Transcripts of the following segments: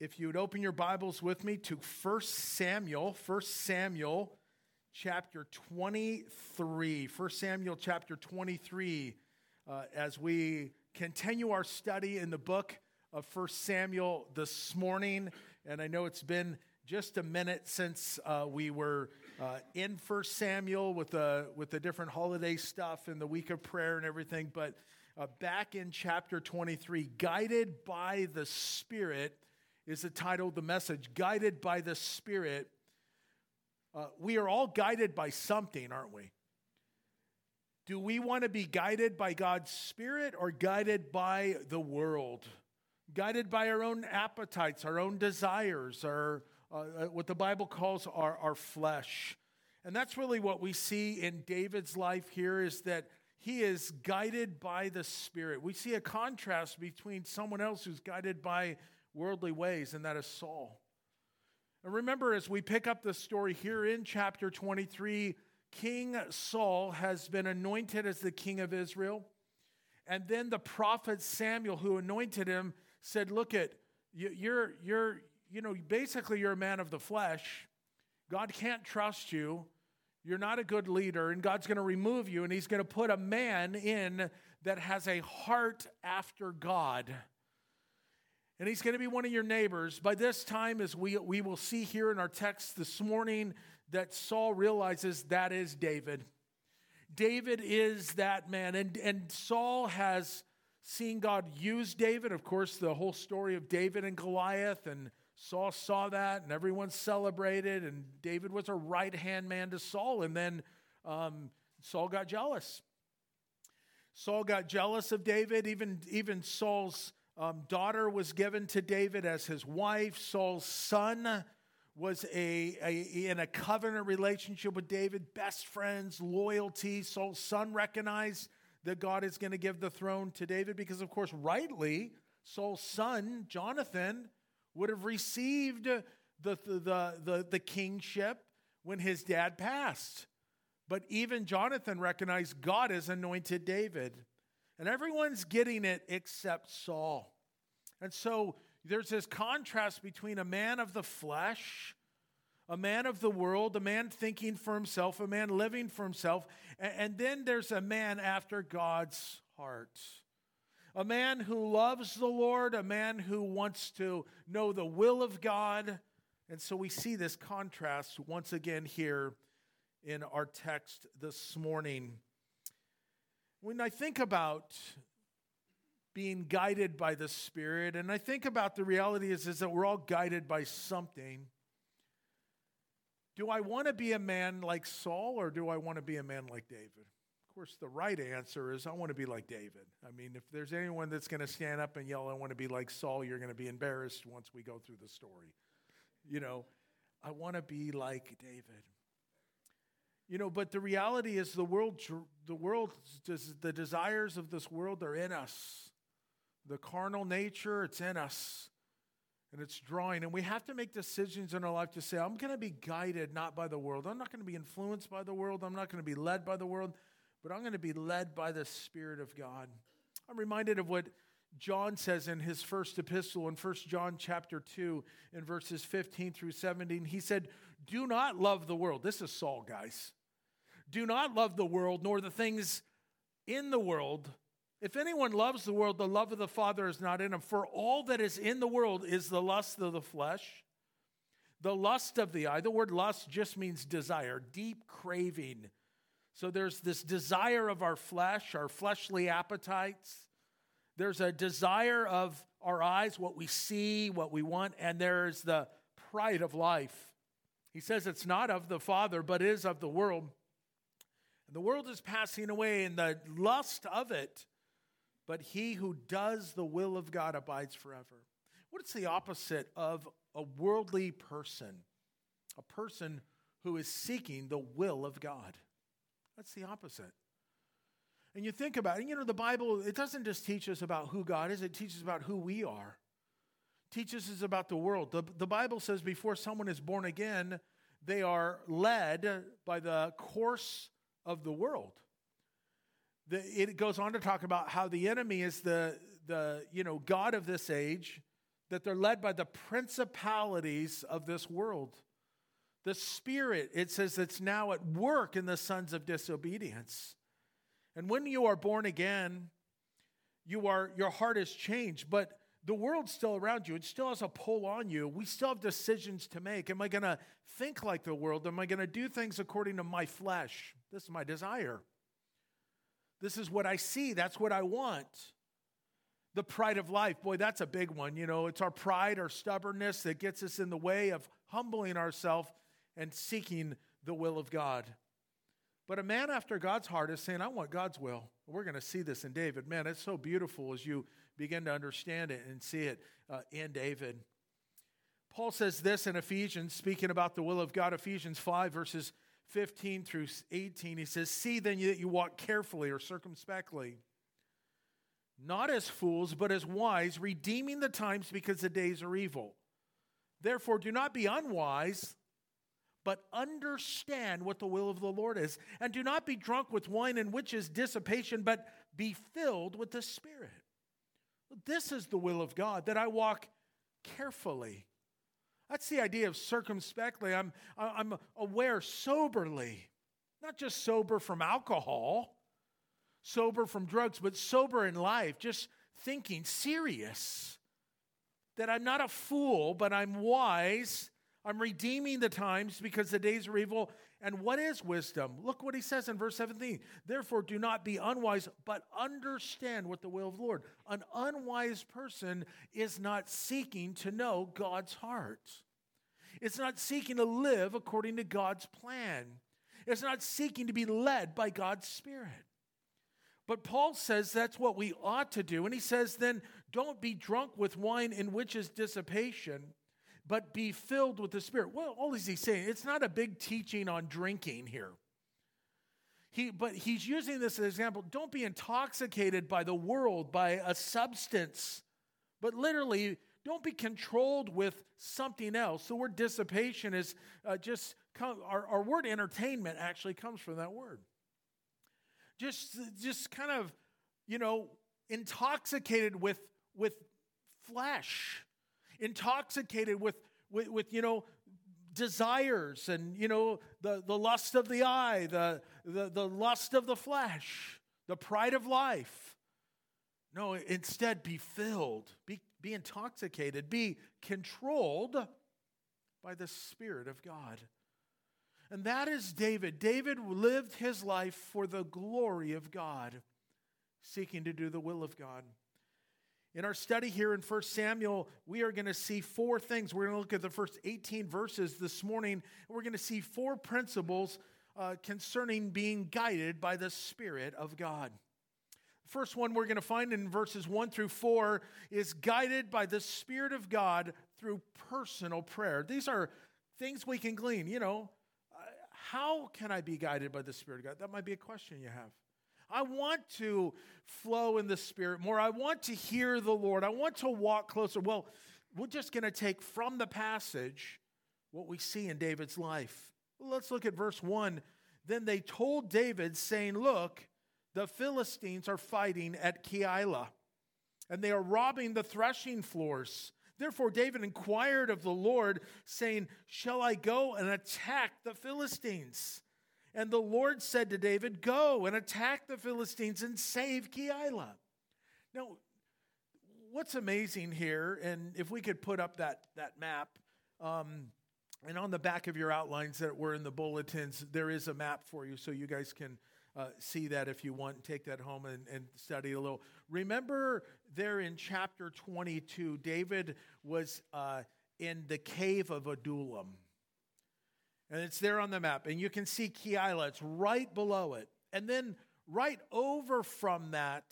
if you would open your Bibles with me to 1 Samuel chapter 23. 1 Samuel chapter 23, as we continue our study in the book of 1 Samuel this morning. And I know it's been just a minute since we were in 1 Samuel with the different holiday stuff and the week of prayer and everything. But back in chapter 23, Guided by the Spirit is the title of the message. Guided by the Spirit. We are all guided by something, aren't we? Do we want to be guided by God's Spirit or guided by the world? Guided by our own appetites, our own desires, our what the Bible calls our flesh. And that's really what we see in David's life here, is that he is guided by the Spirit. We see a contrast between someone else who's guided by worldly ways, and that is Saul. And remember, as we pick up the story here in chapter 23, King Saul has been anointed as the king of Israel. And then the prophet Samuel, who anointed him, said, look, basically you're a man of the flesh. God can't trust you. You're not a good leader, and God's going to remove you, and he's going to put a man in that has a heart after God. And he's going to be one of your neighbors. By this time, as we will see here in our text this morning, that Saul realizes that is David. David is that man. And Saul has seen God use David. Of course, the whole story of David and Goliath, and Saul saw that, and everyone celebrated, and David was a right-hand man to Saul. And then Saul got jealous. Saul got jealous of David. Even Saul's daughter was given to David as his wife. Saul's son was in a covenant relationship with David, best friends, loyalty. Saul's son recognized that God is going to give the throne to David because, of course, rightly, Saul's son, Jonathan, would have received the kingship when his dad passed. But even Jonathan recognized God has anointed David. And everyone's getting it except Saul. And so there's this contrast between a man of the flesh, a man of the world, a man thinking for himself, a man living for himself, and then there's a man after God's heart. A man who loves the Lord, a man who wants to know the will of God. And so we see this contrast once again here in our text this morning. When I think about being guided by the Spirit, and I think about the reality is that we're all guided by something, do I want to be a man like Saul, or do I want to be a man like David? Of course, the right answer is I want to be like David. I mean, if there's anyone that's going to stand up and yell, I want to be like Saul, you're going to be embarrassed once we go through the story. I want to be like David. But the reality is the desires of this world are in us. The carnal nature, it's in us. And it's drawing. And we have to make decisions in our life to say, I'm going to be guided not by the world. I'm not going to be influenced by the world. I'm not going to be led by the world. But I'm going to be led by the Spirit of God. I'm reminded of what John says in his first epistle in 1 John chapter 2 in verses 15 through 17. He said, do not love the world. This is Saul, guys. Do not love the world, nor the things in the world. If anyone loves the world, the love of the Father is not in him. For all that is in the world is the lust of the flesh, the lust of the eye. The word lust just means desire, deep craving. So there's this desire of our flesh, our fleshly appetites. There's a desire of our eyes, what we see, what we want, and there's the pride of life. He says it's not of the Father, but is of the world. And the world is passing away in the lust of it, but he who does the will of God abides forever. What's the opposite of a worldly person? A person who is seeking the will of God. That's the opposite. And you think about it, the Bible, it doesn't just teach us about who God is, it teaches about who we are. It teaches us about the world. The Bible says before someone is born again, they are led by the course of the world. It goes on to talk about how the enemy is the God of this age that they're led by the principalities of this world. The Spirit, it says, it's now at work in the sons of disobedience. And when you are born again, your heart is changed, but the world's still around you. It still has a pull on you. We still have decisions to make. Am I going to think like the world? Am I going to do things according to my flesh? This is my desire. This is what I see. That's what I want. The pride of life, boy, that's a big one. You know, it's our pride, our stubbornness that gets us in the way of humbling ourselves and seeking the will of God. But a man after God's heart is saying, I want God's will. We're going to see this in David. Man, it's so beautiful as you begin to understand it and see it in David. Paul says this in Ephesians, speaking about the will of God, Ephesians 5, verses 15 through 18. He says, see then that you walk carefully or circumspectly, not as fools, but as wise, redeeming the times because the days are evil. Therefore, do not be unwise, but understand what the will of the Lord is. And do not be drunk with wine, in which is dissipation, but be filled with the Spirit. This is the will of God, that I walk carefully. That's the idea of circumspectly. I'm aware soberly, not just sober from alcohol, sober from drugs, but sober in life, just thinking serious. That I'm not a fool, but I'm wise. I'm redeeming the times because the days are evil. And what is wisdom? Look what he says in verse 17. Therefore, do not be unwise, but understand what the will of the Lord. An unwise person is not seeking to know God's heart. It's not seeking to live according to God's plan. It's not seeking to be led by God's Spirit. But Paul says that's what we ought to do. And he says then, don't be drunk with wine in which is dissipation, but be filled with the Spirit. Well, all is he saying? It's not a big teaching on drinking here. But he's using this as an example. Don't be intoxicated by the world, by a substance. But literally, don't be controlled with something else. The word dissipation is our word entertainment actually comes from that word. Just kind of, intoxicated with flesh. Intoxicated with desires and the lust of the eye, the lust of the flesh, the pride of life. No, instead be filled, be intoxicated, be controlled by the Spirit of God. And that is David. David lived his life for the glory of God, seeking to do the will of God. In our study here in 1 Samuel, we are going to see four things. We're going to look at the first 18 verses this morning. We're going to see four principles concerning being guided by the Spirit of God. The first one we're going to find in verses 1 through 4 is guided by the Spirit of God through personal prayer. These are things we can glean. How can I be guided by the Spirit of God? That might be a question you have. I want to flow in the Spirit more. I want to hear the Lord. I want to walk closer. Well, we're just going to take from the passage what we see in David's life. Well, let's look at verse 1. Then they told David, saying, look, the Philistines are fighting at Keilah, and they are robbing the threshing floors. Therefore David inquired of the Lord, saying, shall I go and attack the Philistines? And the Lord said to David, go and attack the Philistines and save Keilah. Now, what's amazing here, and if we could put up that map, and on the back of your outlines that were in the bulletins, there is a map for you so you guys can see that if you want. Take that home and study a little. Remember there in chapter 22, David was in the cave of Adullam. And it's there on the map. And you can see Keilah. It's right below it. And then right over from that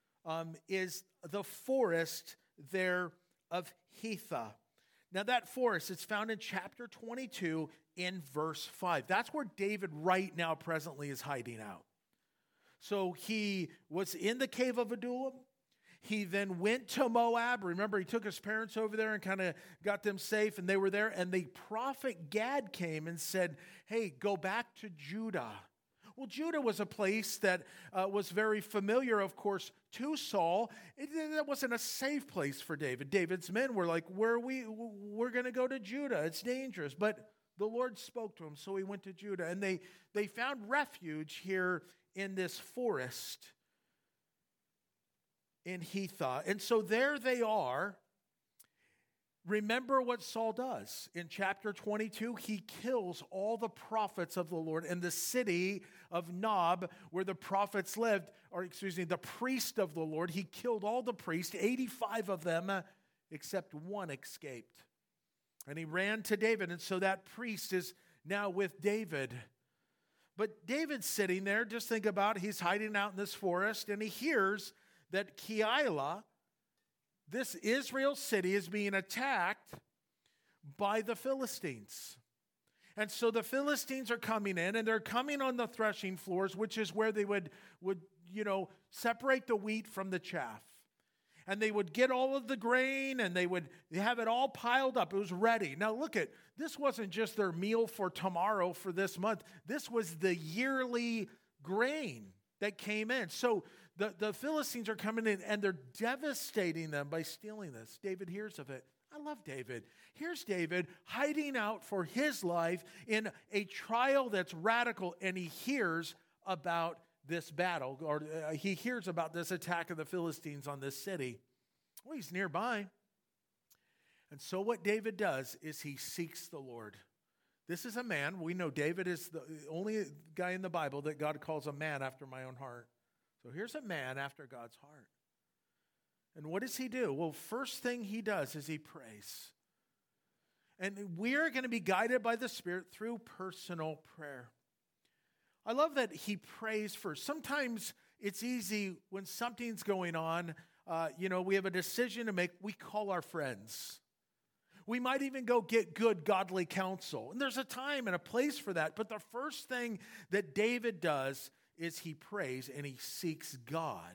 is the forest there of Hetha. Now that forest, it's found in chapter 22 in verse 5. That's where David right now presently is hiding out. So he was in the cave of Adullam. He then went to Moab. Remember, he took his parents over there and kind of got them safe, and they were there. And the prophet Gad came and said, hey, go back to Judah. Well, Judah was a place that was very familiar, of course, to Saul. That wasn't a safe place for David. David's men were like, we're going to go to Judah. It's dangerous. But the Lord spoke to him, so he went to Judah. And they found refuge here in this forest in Hethah. And so there they are. Remember what Saul does. In chapter 22, he kills all the prophets of the Lord in the city of Nob, where the prophets lived, the priest of the Lord. He killed all the priests, 85 of them, except one escaped. And he ran to David, and so that priest is now with David. But David's sitting there, just think about it, he's hiding out in this forest, and he hears that Keilah, this Israel city, is being attacked by the Philistines. And so the Philistines are coming in, and they're coming on the threshing floors, which is where they would separate the wheat from the chaff. And they would get all of the grain, and they would have it all piled up. It was ready. Now look at, this wasn't just their meal for tomorrow, for this month. This was the yearly grain that came in. So the Philistines are coming in, and they're devastating them by stealing this. David hears of it. I love David. Here's David hiding out for his life in a trial that's radical, and he hears about this battle, or he hears about this attack of the Philistines on this city. Well, he's nearby. And so what David does is he seeks the Lord. This is a man. We know David is the only guy in the Bible that God calls a man after my own heart. So here's a man after God's heart. And what does he do? Well, first thing he does is he prays. And we're going to be guided by the Spirit through personal prayer. I love that he prays first. Sometimes it's easy when something's going on, we have a decision to make, we call our friends. We might even go get good godly counsel. And there's a time and a place for that. But the first thing that David does is he prays and he seeks God.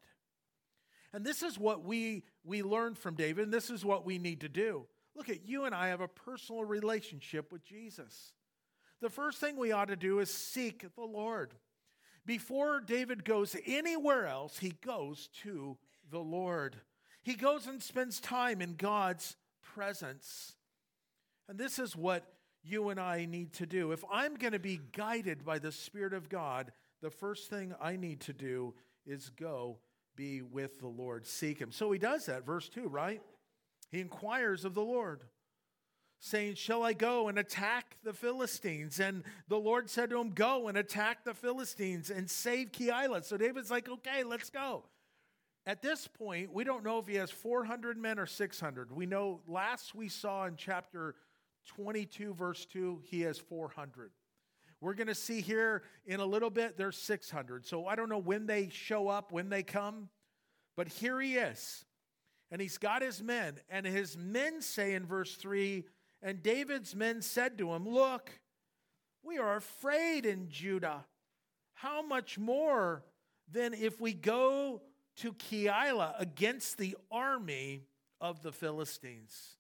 And this is what we learn from David, and this is what we need to do. Look at you and I have a personal relationship with Jesus. The first thing we ought to do is seek the Lord. Before David goes anywhere else, he goes to the Lord. He goes and spends time in God's presence. And this is what you and I need to do. If I'm going to be guided by the Spirit of God, the first thing I need to do is go be with the Lord, seek him. So he does that, verse 2, right? He inquires of the Lord, saying, shall I go and attack the Philistines? And the Lord said to him, go and attack the Philistines and save Keilah. So David's like, okay, let's go. At this point, we don't know if he has 400 men or 600. We know last we saw in chapter 22, verse 2, he has 400. We're going to see here in a little bit, there's 600. So I don't know when they show up, when they come, but here he is. And he's got his men, and his men say in verse 3, and David's men said to him, look, we are afraid in Judah. How much more than if we go to Keilah against the army of the Philistines?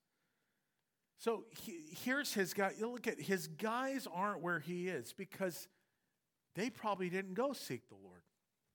So here's his guy. You look at his guys aren't where he is because they probably didn't go seek the Lord.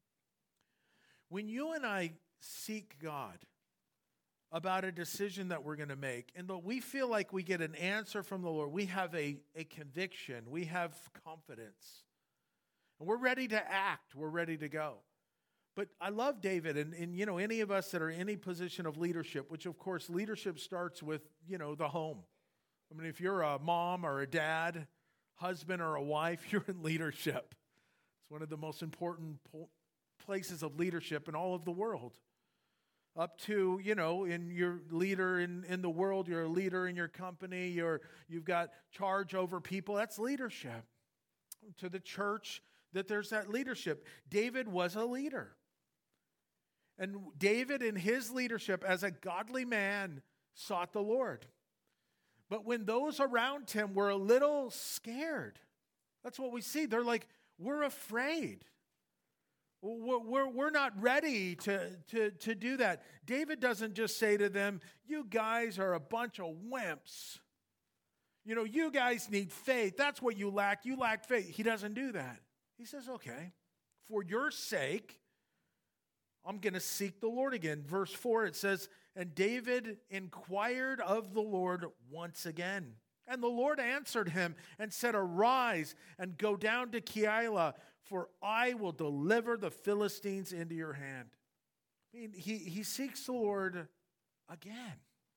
When you and I seek God about a decision that we're going to make, and though we feel like we get an answer from the Lord, we have a conviction, we have confidence, and we're ready to act, we're ready to go. But I love David, and any of us that are in any position of leadership, which of course leadership starts with, the home. I mean, if you're a mom or a dad, husband or a wife, you're in leadership. It's one of the most important places of leadership in all of the world. Up to, in your leader in the world, you're a leader in your company, you've got charge over people. That's leadership. To the church, that there's that leadership. David was a leader. And David in his leadership as a godly man sought the Lord. But when those around him were a little scared, that's what we see. They're like, we're afraid. We're not ready to do that. David doesn't just say to them, you guys are a bunch of wimps. You guys need faith. That's what you lack. You lack faith. He doesn't do that. He says, okay, for your sake, I'm going to seek the Lord again. Verse 4, it says, and David inquired of the Lord once again. And the Lord answered him and said, arise and go down to Keilah, for I will deliver the Philistines into your hand. I mean, he seeks the Lord again.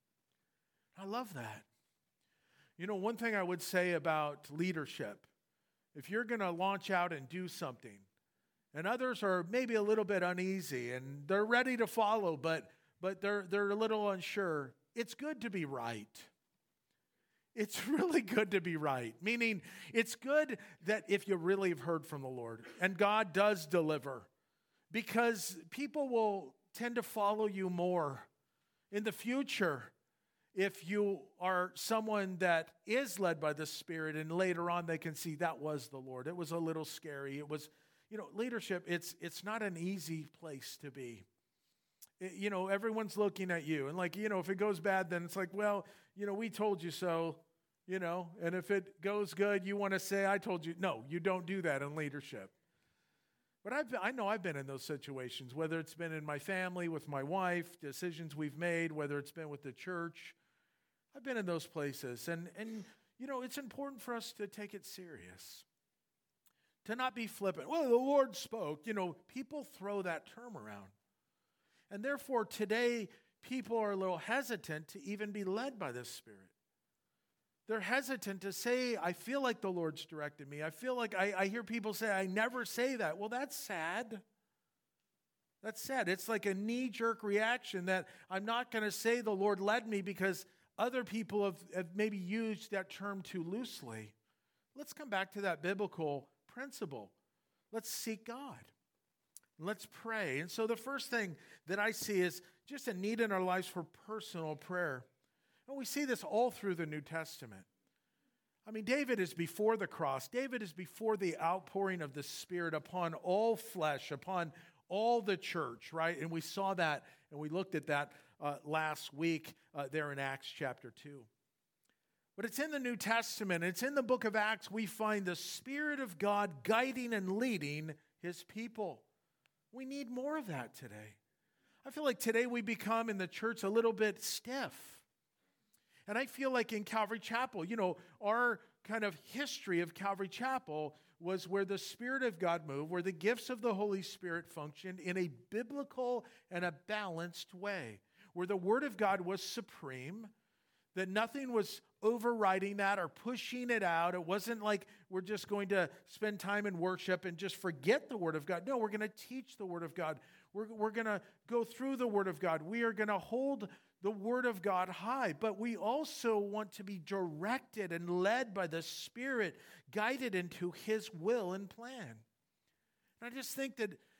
I love that. You know, one thing I would say about leadership, if you're going to launch out and do something, and others are maybe a little bit uneasy and they're ready to follow, but they're a little unsure, it's good to be right. It's really good to be right, meaning it's good that if you really have heard from the Lord, and God does deliver, because people will tend to follow you more in the future if you are someone that is led by the Spirit, and later on they can see that was the Lord. It was a little scary. It was, leadership, it's not an easy place to be. Everyone's looking at you. And if it goes bad, then it's like, well, we told you so, and if it goes good, you want to say, I told you. No, you don't do that in leadership. But I know I've been in those situations, whether it's been in my family, with my wife, decisions we've made, whether it's been with the church. I've been in those places. And it's important for us to take it serious, to not be flippant. Well, the Lord spoke. People throw that term around. And therefore, today, people are a little hesitant to even be led by the Spirit. They're hesitant to say, I feel like the Lord's directed me. I feel like I hear people say, I never say that. Well, that's sad. That's sad. It's like a knee-jerk reaction that I'm not going to say the Lord led me because other people have maybe used that term too loosely. Let's come back to that biblical principle. Let's seek God. Let's pray. And so the first thing that I see is just a need in our lives for personal prayer. And we see this all through the New Testament. I mean, David is before the cross. David is before the outpouring of the Spirit upon all flesh, upon all the church, right? And we saw that, and we looked at that last week there in Acts chapter 2. But it's in the New Testament, it's in the book of Acts, we find the Spirit of God guiding and leading His people. We need more of that today. I feel like today we become in the church a little bit stiff. And I feel like in Calvary Chapel, our kind of history of Calvary Chapel was where the Spirit of God moved, where the gifts of the Holy Spirit functioned in a biblical and a balanced way, where the Word of God was supreme, that nothing was overriding that or pushing it out. It wasn't like we're just going to spend time in worship and just forget the Word of God. No, we're going to teach the Word of God. We're going to go through the Word of God. We are going to hold the Word of God high, but we also want to be directed and led by the Spirit, guided into His will and plan. And I just think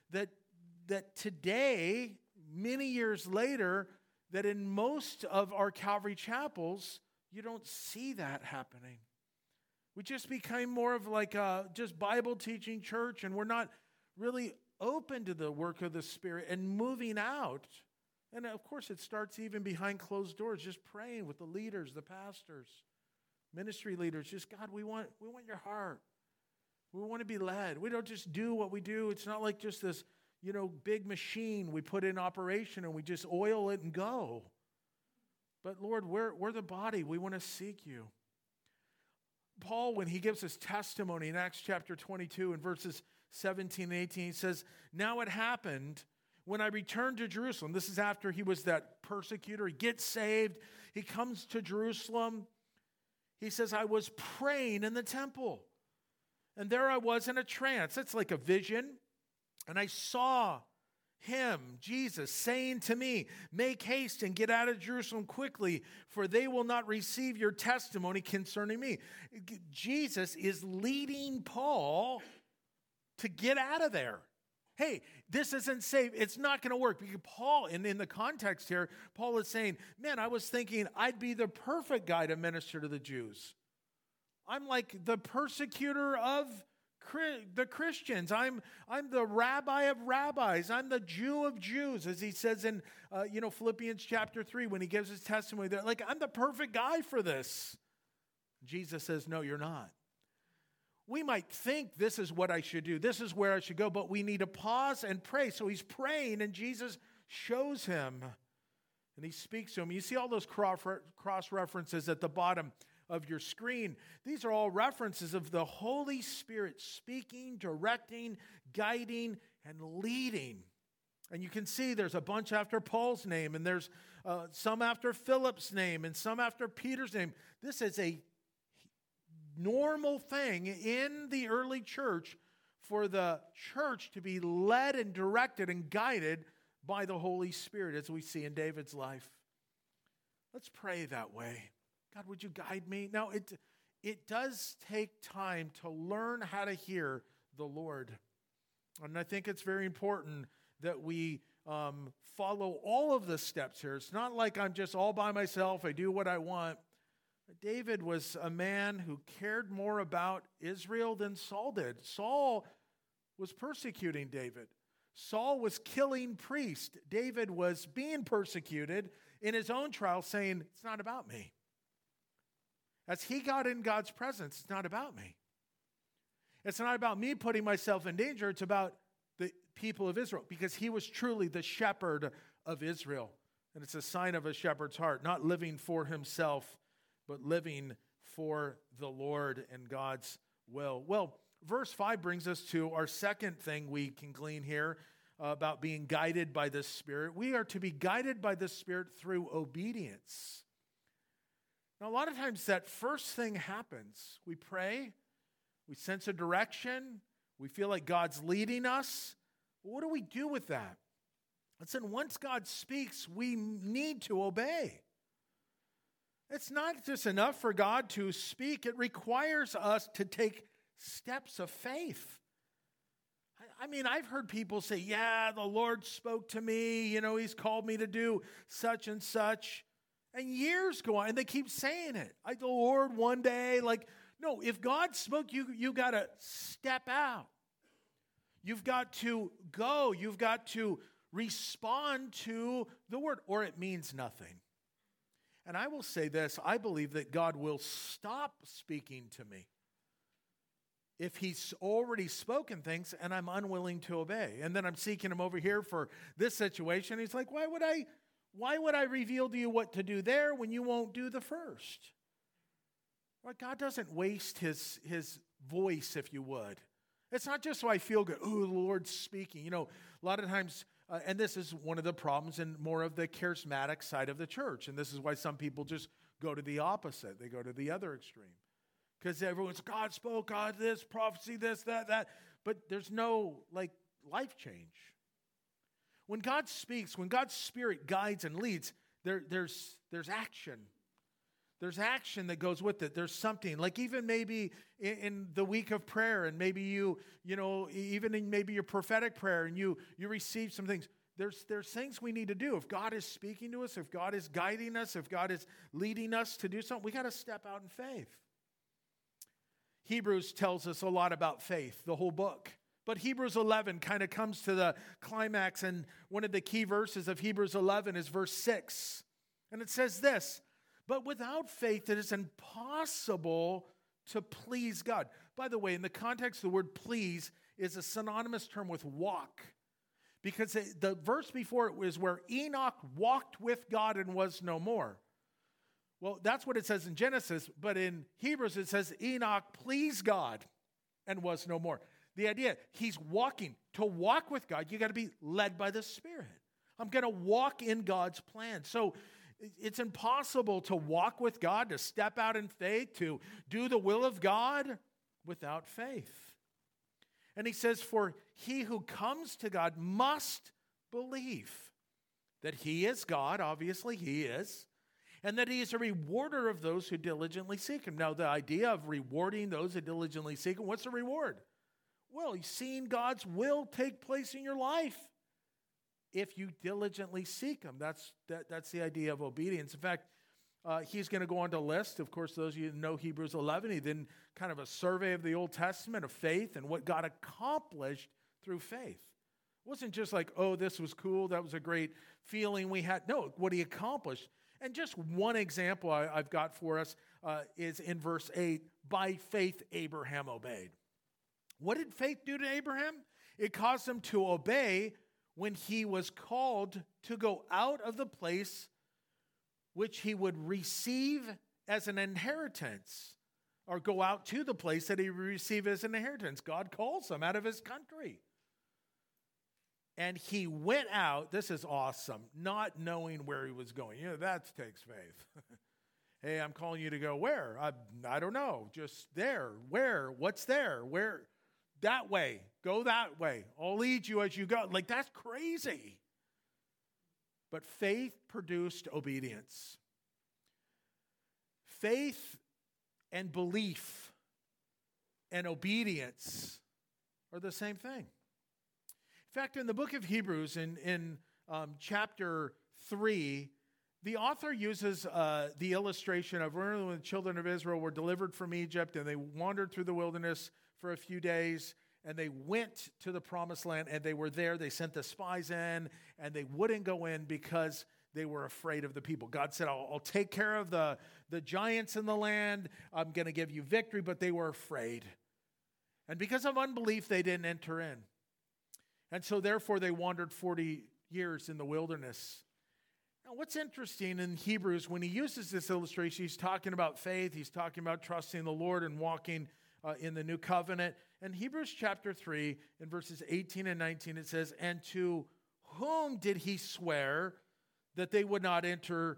that today, many years later, that in most of our Calvary chapels, you don't see that happening. We just became more of like a just Bible teaching church, and we're not really open to the work of the Spirit and moving out. And of course, it starts even behind closed doors, just praying with the leaders, the pastors, ministry leaders. Just, God, we want your heart. We want to be led. We don't just do what we do. It's not like just this, big machine we put in operation and we just oil it and go. But Lord, we're the body. We want to seek you. Paul, when he gives his testimony in Acts chapter 22 and verses 17 and 18, he says, now it happened when I returned to Jerusalem. This is after he was that persecutor. He gets saved. He comes to Jerusalem. He says, I was praying in the temple. And there I was in a trance. That's like a vision. And I saw him, Jesus, saying to me, make haste and get out of Jerusalem quickly, for they will not receive your testimony concerning me. Jesus is leading Paul to get out of there. Hey, this isn't safe. It's not going to work. Because Paul, and in the context here, Paul is saying, man, I was thinking I'd be the perfect guy to minister to the Jews. I'm like the persecutor of the Christians. I'm the rabbi of rabbis. I'm the Jew of Jews, as he says in Philippians chapter 3 when he gives his testimony. They're like, I'm the perfect guy for this. Jesus says, no, you're not. we might think this is what I should do, this is where I should go, but we need to pause and pray. So he's praying, and Jesus shows him, and he speaks to him. You see all those cross references at the bottom of your screen. These are all references of the Holy Spirit speaking, directing, guiding, and leading. And you can see there's a bunch after Paul's name, and there's some after Philip's name, and some after Peter's name. This is a normal thing in the early church for the church to be led and directed and guided by the Holy Spirit, as we see in David's life. Let's pray that way. God, would you guide me? Now, it does take time to learn how to hear the Lord. And I think it's very important that we follow all of the steps here. It's not like I'm just all by myself. I do what I want. David was a man who cared more about Israel than Saul did. Saul was persecuting David. Saul was killing priests. David was being persecuted in his own trial, saying, it's not about me. As he got in God's presence, it's not about me. It's not about me putting myself in danger. It's about the people of Israel, because he was truly the shepherd of Israel. And it's a sign of a shepherd's heart, not living for himself, but living for the Lord and God's will. Well, verse 5 brings us to our second thing we can glean here about being guided by the Spirit. We are to be guided by the Spirit through obedience. Now, a lot of times that first thing happens. We pray, we sense a direction, we feel like God's leading us. What do we do with that? Listen, once God speaks, we need to obey. It's not just enough for God to speak. It requires us to take steps of faith. I mean, I've heard people say, yeah, the Lord spoke to me. You know, he's called me to do such and such. And years go on, and they keep saying it. The Lord one day, no, if God spoke, you got to step out. You've got to go. You've got to respond to the word, or it means nothing. And I will say this, I believe that God will stop speaking to me if he's already spoken things and I'm unwilling to obey. And then I'm seeking him over here for this situation. He's like, why would I reveal to you what to do there when you won't do the first? Well, God doesn't waste his voice, if you would. It's not just so I feel good. Oh, the Lord's speaking. You know, a lot of times, and this is one of the problems in more of the charismatic side of the church. And this is why some people just go to the opposite. They go to the other extreme. Because everyone's, God spoke, God this, prophecy, this, that. But there's no, life change. When God speaks, when God's Spirit guides and leads, there's action. There's action that goes with it. There's something, like even maybe in the week of prayer, and maybe even in maybe your prophetic prayer, and you receive some things. There's things we need to do. If God is speaking to us, if God is guiding us, if God is leading us to do something, we got to step out in faith. Hebrews tells us a lot about faith, the whole book. But Hebrews 11 kind of comes to the climax, and one of the key verses of Hebrews 11 is verse 6. And it says this, but without faith it is impossible to please God. By the way, in the context, the word please is a synonymous term with walk. Because the verse before it was where Enoch walked with God and was no more. Well, that's what it says in Genesis, but in Hebrews it says Enoch pleased God and was no more. The idea, he's walking. To walk with God, you got to be led by the Spirit. I'm going to walk in God's plan. So it's impossible to walk with God, to step out in faith, to do the will of God without faith. And he says, for he who comes to God must believe that he is God, obviously he is, and that he is a rewarder of those who diligently seek him. Now, the idea of rewarding those who diligently seek him, what's the reward? Well, seeing God's will take place in your life if you diligently seek him. That's the idea of obedience. In fact, he's going to go on to list, of course, those of you who know Hebrews 11, he then kind of a survey of the Old Testament of faith and what God accomplished through faith. It wasn't just like, oh, this was cool, that was a great feeling we had. No, what he accomplished. And just one example I've got for us is in verse 8, by faith Abraham obeyed. What did faith do to Abraham? It caused him to obey when he was called to go out of the place which he would receive as an inheritance, or go out to the place that he would receive as an inheritance. God calls him out of his country. And he went out, this is awesome, not knowing where he was going. That takes faith. Hey, I'm calling you to go where? I don't know, just there. Where? What's there? Where? That way. Go that way. I'll lead you as you go. Like, that's crazy. But faith produced obedience. Faith and belief and obedience are the same thing. In fact, in the book of Hebrews, in chapter 3, the author uses the illustration of when the children of Israel were delivered from Egypt and they wandered through the wilderness for a few days, and they went to the promised land, and they were there. They sent the spies in, and they wouldn't go in because they were afraid of the people. God said, I'll take care of the giants in the land. I'm going to give you victory, but they were afraid. And because of unbelief, they didn't enter in. And so therefore, they wandered 40 years in the wilderness. Now, what's interesting in Hebrews, when he uses this illustration, he's talking about faith. He's talking about trusting the Lord and walking in the new covenant. In Hebrews chapter 3, in verses 18 and 19, it says, "And to whom did he swear that they would not enter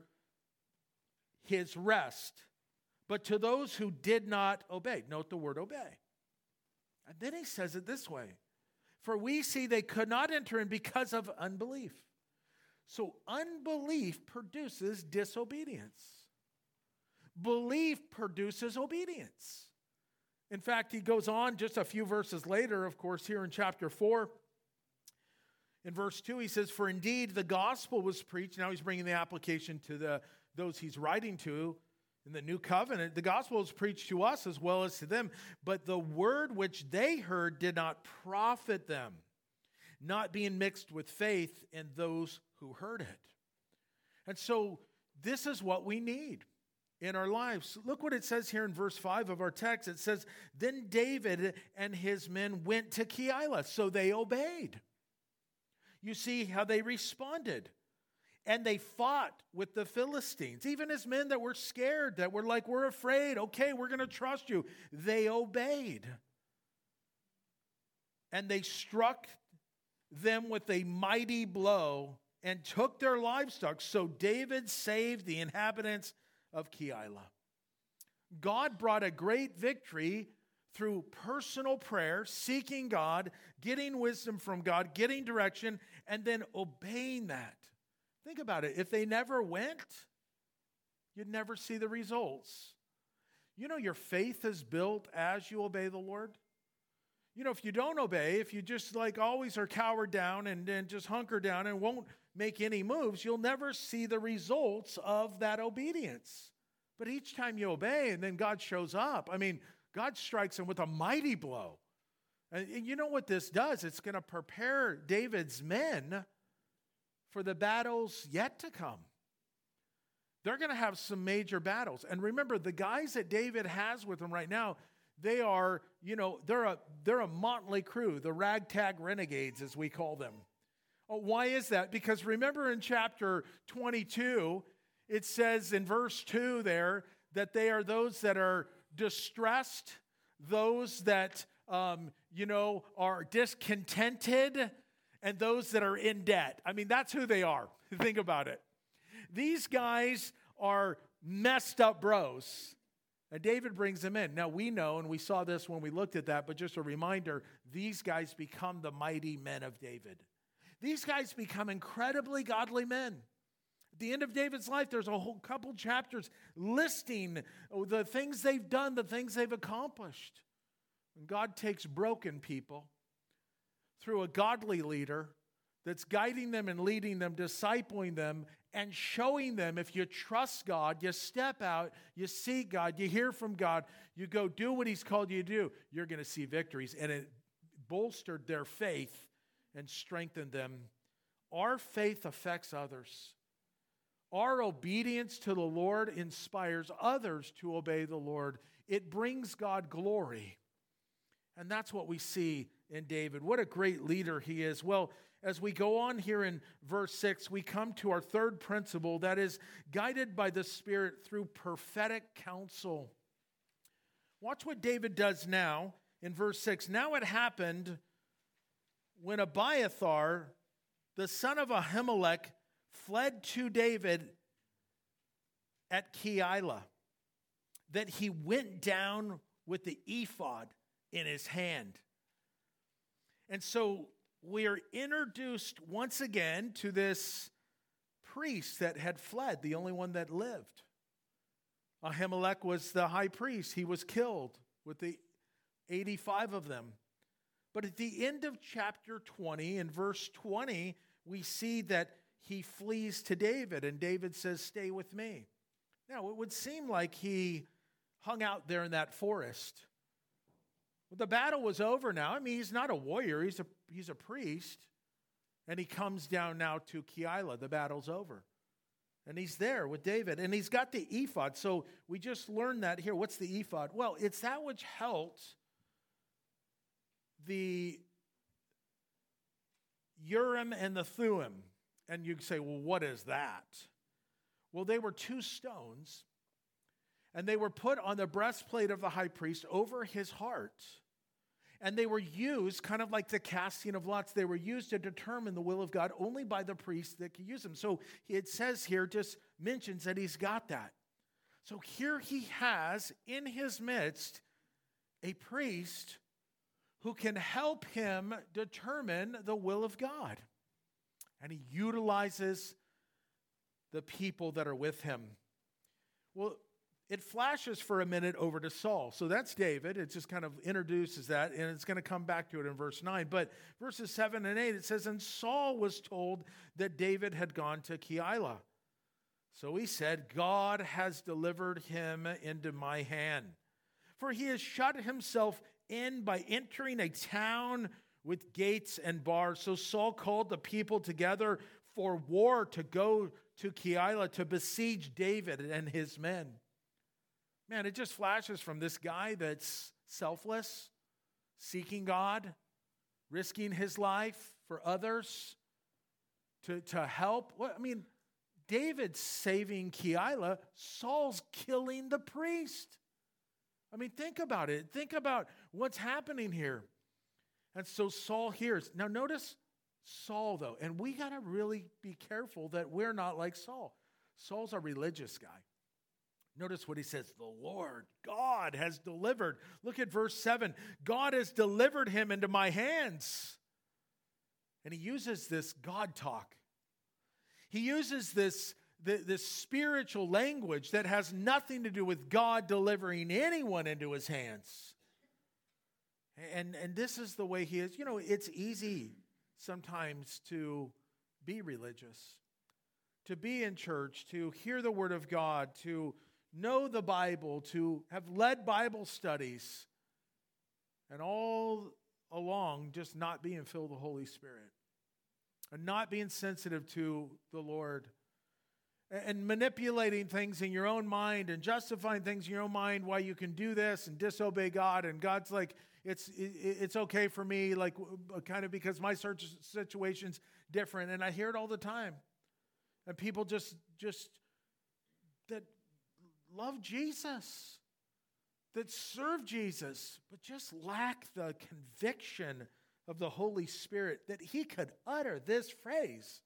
his rest, but to those who did not obey?" Note the word obey. And then he says it this way, "For we see they could not enter in because of unbelief." So unbelief produces disobedience. Belief produces obedience. In fact, he goes on just a few verses later, of course, here in chapter 4. In verse 2, he says, "For indeed the gospel was preached." Now he's bringing the application to those he's writing to in the new covenant. "The gospel was preached to us as well as to them, but the word which they heard did not profit them, not being mixed with faith in those who heard it." And so this is what we need in our lives. Look what it says here in verse 5 of our text. It says, "Then David and his men went to Keilah," so they obeyed. You see how they responded. "And they fought with the Philistines." Even as men that were scared, that were like, "We're afraid. Okay, we're going to trust you." They obeyed. "And they struck them with a mighty blow and took their livestock. So David saved the inhabitants of Keilah." God brought a great victory through personal prayer, seeking God, getting wisdom from God, getting direction, and then obeying that. Think about it. If they never went, you'd never see the results. Your faith is built as you obey the Lord. If you don't obey, if you just always are cowered down and just hunker down and won't make any moves, you'll never see the results of that obedience. But each time you obey and then God shows up, God strikes him with a mighty blow. And you know what this does? It's going to prepare David's men for the battles yet to come. They're going to have some major battles. And remember, the guys that David has with him right now, they are, they're a motley crew, the ragtag renegades, as we call them. Oh, why is that? Because remember in chapter 22, it says in verse 2 there that they are those that are distressed, those that, are discontented, and those that are in debt. That's who they are. Think about it. These guys are messed up bros. And David brings them in. Now we know, and we saw this when we looked at that, but just a reminder, these guys become the mighty men of David. These guys become incredibly godly men. At the end of David's life, there's a whole couple chapters listing the things they've done, the things they've accomplished. And God takes broken people through a godly leader that's guiding them and leading them, discipling them, and showing them if you trust God, you step out, you seek God, you hear from God, you go do what he's called you to do, you're going to see victories. And it bolstered their faith and strengthened them. Our faith affects others. Our obedience to the Lord inspires others to obey the Lord. It brings God glory. And that's what we see in David. What a great leader he is. Well, as we go on here in verse 6, we come to our third principle, that is guided by the Spirit through prophetic counsel. Watch what David does now in verse 6. Now it happened when Abiathar, the son of Ahimelech, fled to David at Keilah, that he went down with the ephod in his hand. And so we are introduced once again to this priest that had fled, the only one that lived. Ahimelech was the high priest. He was killed with the 85 of them. But at the end of chapter 20, in verse 20, we see that he flees to David, and David says, "Stay with me." Now, it would seem like he hung out there in that forest. Well, the battle was over now. I mean, he's not a warrior. He's a priest. And he comes down now to Keilah. The battle's over. And he's there with David. And he's got the ephod. So we just learned that here. What's the ephod? Well, it's that which held the Urim and the Thummim. And you say, well, what is that? Well, they were two stones. And they were put on the breastplate of the high priest over his heart. And they were used, kind of like the casting of lots, they were used to determine the will of God only by the priest that could use them. So it says here, just mentions that he's got that. So here he has in his midst a priest who can help him determine the will of God. And he utilizes the people that are with him. Well, it flashes for a minute over to Saul. So that's David. It just kind of introduces that, and it's going to come back to it in verse 9. But verses 7 and 8, it says, "And Saul was told that David had gone to Keilah. So he said, 'God has delivered him into my hand. For he has shut himself in by entering a town with gates and bars.' So Saul called the people together for war to go to Keilah to besiege David and his men." Man, it just flashes from this guy that's selfless, seeking God, risking his life for others to help. Well, I mean, David's saving Keilah. Saul's killing the priest. I mean, think about it. Think about what's happening here. And so Saul hears. Now notice Saul, though, and we got to really be careful that we're not like Saul. Saul's a religious guy. Notice what he says, "The Lord God has delivered." Look at verse 7. "God has delivered him into my hands." And he uses this God talk. He uses this spiritual language that has nothing to do with God delivering anyone into his hands. And this is the way he is. You know, it's easy sometimes to be religious, to be in church, to hear the word of God, to know the Bible, to have led Bible studies, and all along just not being filled with the Holy Spirit and not being sensitive to the Lord and manipulating things in your own mind and justifying things in your own mind why you can do this and disobey God. And God's like, it's okay for me, like kind of because my situation's different. And I hear it all the time. And people just that love Jesus, that serve Jesus, but just lack the conviction of the Holy Spirit that he could utter this phrase,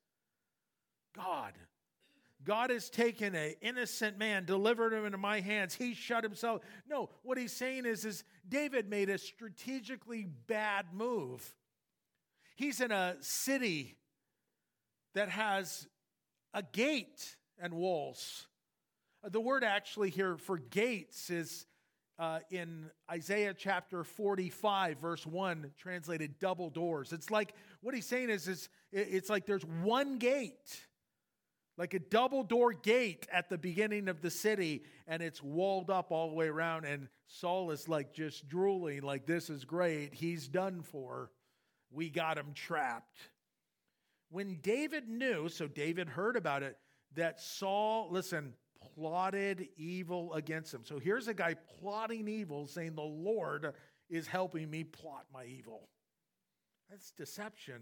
God has taken an innocent man, delivered him into my hands. He shut himself. No, what he's saying is David made a strategically bad move. He's in a city that has a gate and walls. The word actually here for gates is in Isaiah chapter 45, verse 1, translated double doors. It's like, what he's saying is it's like there's one gate, like a double door gate at the beginning of the city, and it's walled up all the way around, and Saul is like just drooling, like, this is great. He's done for. We got him trapped. When David knew, so David heard about it, that Saul, plotted evil against him. So here's a guy plotting evil, saying the Lord is helping me plot my evil. That's deception.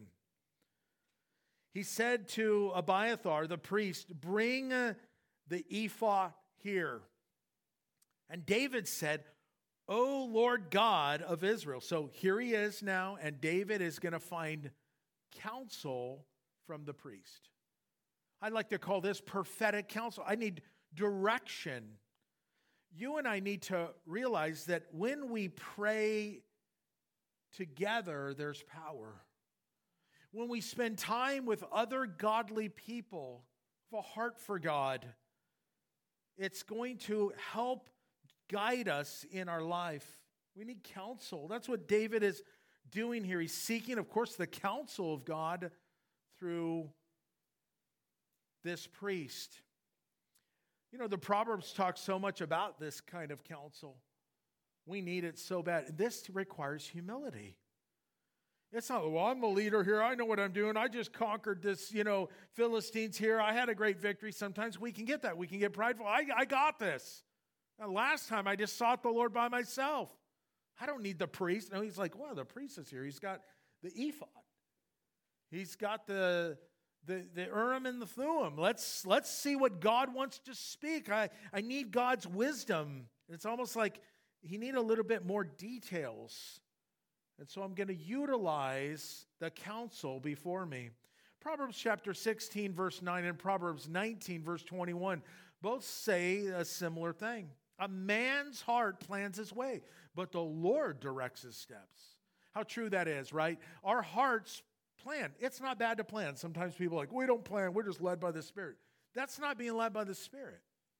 He said to Abiathar, the priest, bring the ephah here. And David said, O Lord God of Israel. So here he is now, and David is going to find counsel from the priest. I like to call this prophetic counsel. I need direction. You and I need to realize that when we pray together, there's power. When we spend time with other godly people with a heart for God, it's going to help guide us in our life. We need counsel. That's what David is doing here. He's seeking, of course, the counsel of God through this priest. You know, the Proverbs talk so much about this kind of counsel. We need it so bad. This requires humility. It's not, well, I'm a leader here. I know what I'm doing. I just conquered this, Philistines here. I had a great victory. Sometimes we can get that. We can get prideful. I got this. Now, last time I just sought the Lord by myself. I don't need the priest. No, he's like, well, the priest is here. He's got the ephod. He's got the Urim and the Thummim. Let's see what God wants to speak. I need God's wisdom. It's almost like he need a little bit more details. And so I'm going to utilize the counsel before me. Proverbs chapter 16, verse 9, and Proverbs 19, verse 21, both say a similar thing. A man's heart plans his way, but the Lord directs his steps. How true that is, right? Our hearts plan. It's not bad to plan. Sometimes people are like, we don't plan. We're just led by the Spirit. That's not being led by the Spirit.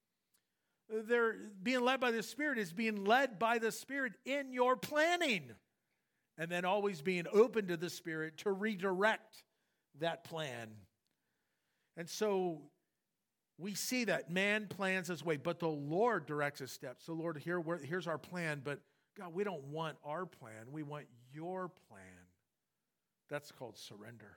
Being led by the Spirit is being led by the Spirit in your planning. And then always being open to the Spirit to redirect that plan. And so we see that man plans his way, but the Lord directs his steps. So Lord, here's our plan, but God, we don't want our plan. We want your plan. That's called surrender.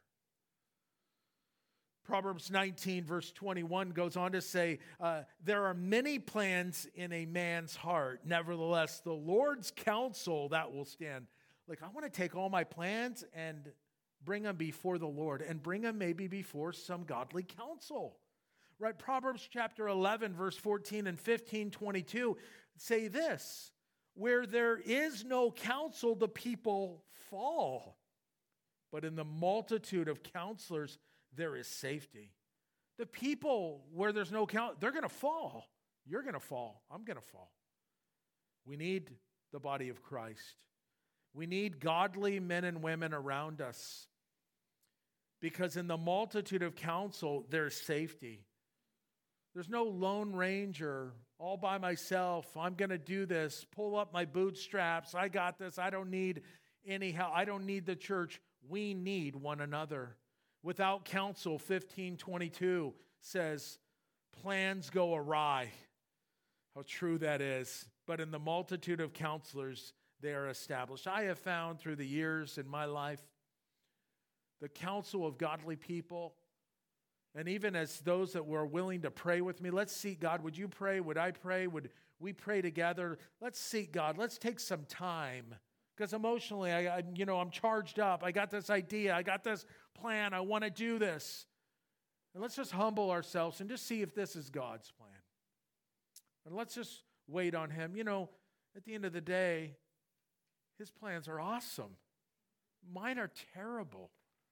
Proverbs 19, verse 21 goes on to say, there are many plans in a man's heart. Nevertheless, the Lord's counsel, that will stand. Like, I want to take all my plans and bring them before the Lord and bring them maybe before some godly counsel. Right? Proverbs chapter 11, verse 14 and 15, 22 say this, where there is no counsel, the people fall. But in the multitude of counselors, there is safety. The people where there's no counsel, they're going to fall. You're going to fall. I'm going to fall. We need the body of Christ. We need godly men and women around us. Because in the multitude of counsel, there's safety. There's no lone ranger, all by myself. I'm going to do this. Pull up my bootstraps. I got this. I don't need any help. I don't need the church. We need one another. Without counsel, 15:22 says, plans go awry. How true that is. But in the multitude of counselors, they are established. I have found through the years in my life, the counsel of godly people, and even as those that were willing to pray with me, let's seek God. Would you pray? Would I pray? Would we pray together? Let's seek God. Let's take some time. Because emotionally, I'm charged up. I got this idea. I got this plan. I want to do this. And let's just humble ourselves and just see if this is God's plan. And let's just wait on him. At the end of the day, his plans are awesome. Mine are terrible.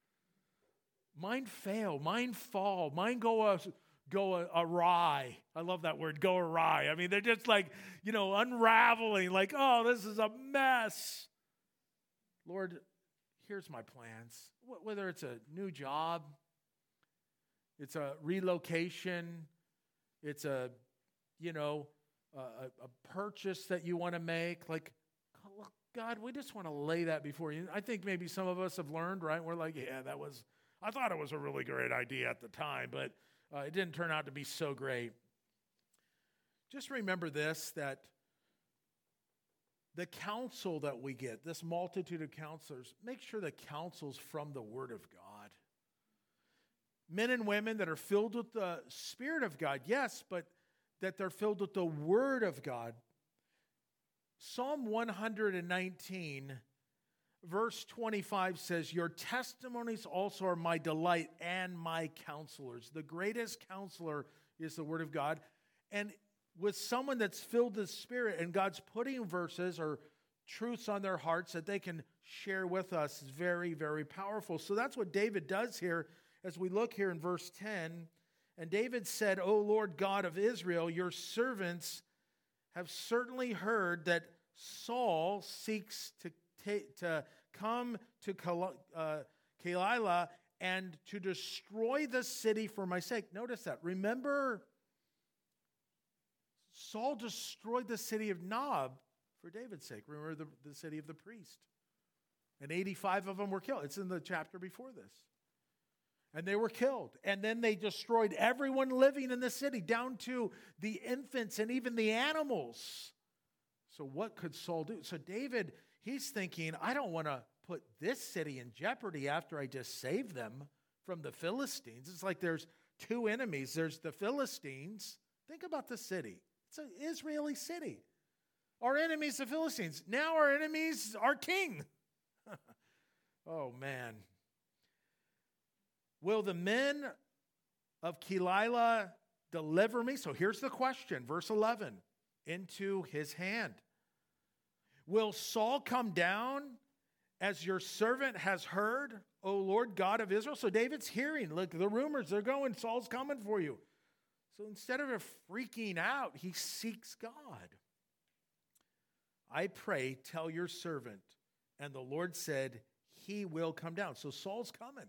Mine fail. Mine fall. Mine go awry. I love that word, go awry. I mean, they're just like, unraveling, like, oh, this is a mess. Lord, here's my plans. Whether it's a new job, it's a relocation, it's a purchase that you want to make. Like, God, we just want to lay that before you. I think maybe some of us have learned, right? We're like, yeah, I thought it was a really great idea at the time, but it didn't turn out to be so great. Just remember this, that the counsel that we get, this multitude of counselors, make sure the counsel's from the Word of God. Men and women that are filled with the Spirit of God, yes, but that they're filled with the Word of God. Psalm 119, verse 25 says, your testimonies also are my delight and my counselors. The greatest counselor is the Word of God. And with someone that's filled with the Spirit and God's putting verses or truths on their hearts that they can share with us is very, very powerful. So that's what David does here as we look here in verse 10. And David said, O Lord God of Israel, your servants have certainly heard that Saul seeks to come to Keilah and to destroy the city for my sake. Notice that. Remember, Saul destroyed the city of Nob for David's sake. Remember the city of the priest. And 85 of them were killed. It's in the chapter before this. And they were killed. And then they destroyed everyone living in the city, down to the infants and even the animals. So what could Saul do? So David, he's thinking, I don't want to put this city in jeopardy after I just saved them from the Philistines. It's like there's two enemies. There's the Philistines. Think about the city. It's an Israeli city. Our enemies, the Philistines. Now our enemies, our king. Oh, man. Will the men of Keilah deliver me? So here's the question, verse 11. Into his hand. Will Saul come down as your servant has heard, O Lord God of Israel? So David's hearing, look, the rumors, they're going, Saul's coming for you. So instead of freaking out, he seeks God. I pray, tell your servant. And the Lord said, he will come down. So Saul's coming.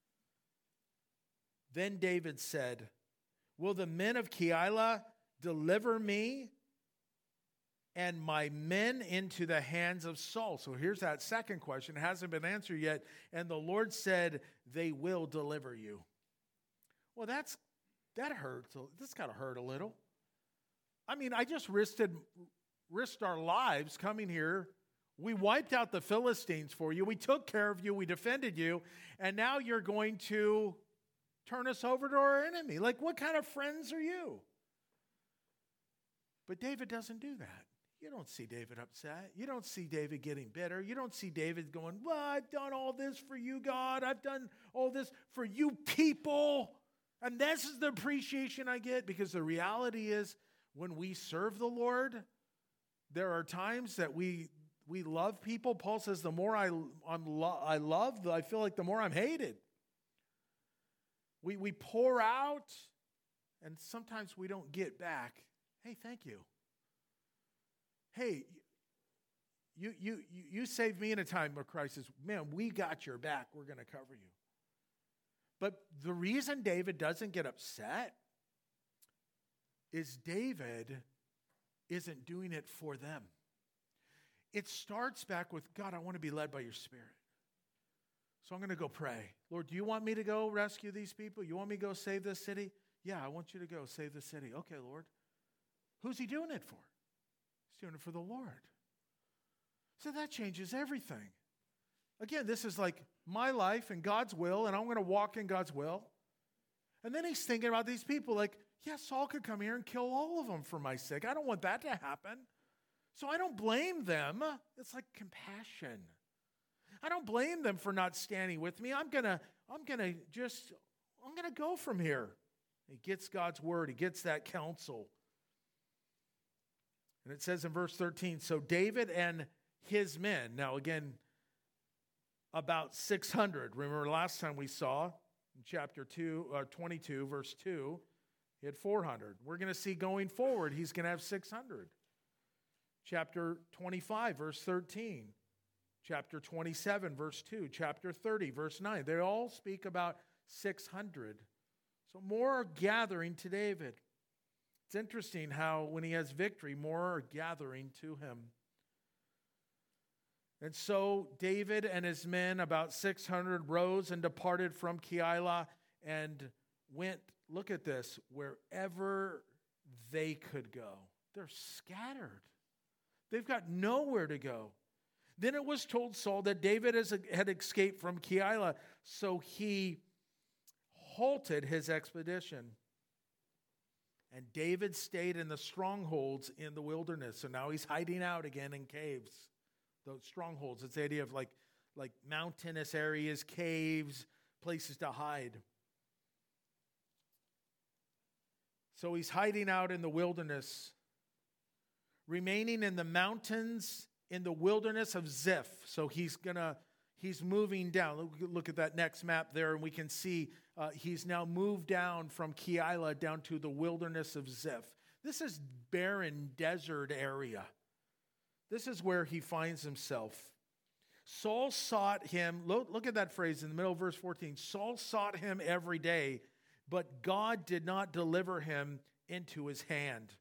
Then David said, will the men of Keilah deliver me and my men into the hands of Saul? So here's that second question. It hasn't been answered yet. And the Lord said, they will deliver you. Well, that hurts. This got to hurt a little. I mean, I just risked our lives coming here. We wiped out the Philistines for you. We took care of you. We defended you. And now you're going to turn us over to our enemy. Like, what kind of friends are you? But David doesn't do that. You don't see David upset. You don't see David getting bitter. You don't see David going, well, I've done all this for you, God. I've done all this for you people. And this is the appreciation I get. Because the reality is, when we serve the Lord, there are times that we love people. Paul says, the more I love, I feel like the more I'm hated. We pour out, and sometimes we don't get back. Hey, thank you. Hey, you saved me in a time of crisis. Man, we got your back. We're going to cover you. But the reason David doesn't get upset is David isn't doing it for them. It starts back with, God, I want to be led by your Spirit. So I'm going to go pray. Lord, do you want me to go rescue these people? You want me to go save this city? Yeah, I want you to go save the city. Okay, Lord. Who's he doing it for? He's doing it for the Lord. So that changes everything. Again, this is like my life and God's will, and I'm going to walk in God's will. And then he's thinking about these people like, yeah, Saul could come here and kill all of them for my sake. I don't want that to happen. So I don't blame them. It's like compassion. I don't blame them for not standing with me. I'm gonna go from here. He gets God's word. He gets that counsel. And it says in verse 13, so David and his men, now again, about 600. Remember last time we saw in chapter 22, verse 2, he had 400. We're going to see going forward, he's going to have 600. Chapter 25, verse 13. Chapter 27, verse 2. Chapter 30, verse 9. They all speak about 600. So more are gathering to David. It's interesting how when he has victory, more are gathering to him. And so David and his men, about 600, rose and departed from Keilah and went, look at this, wherever they could go. They're scattered. They've got nowhere to go. Then it was told Saul that David had escaped from Keilah, so he halted his expedition. And David stayed in the strongholds in the wilderness. So now he's hiding out again in caves. Those strongholds, it's the idea of like mountainous areas, caves, places to hide. So he's hiding out in the wilderness, remaining in the mountains in the wilderness of Ziph. So he's moving down. Look at that next map there, and we can see he's now moved down from Keilah down to the wilderness of Ziph. This is barren desert area. This is where he finds himself. Saul sought him. Look at that phrase in the middle of verse 14. Saul sought him every day, but God did not deliver him into his hand.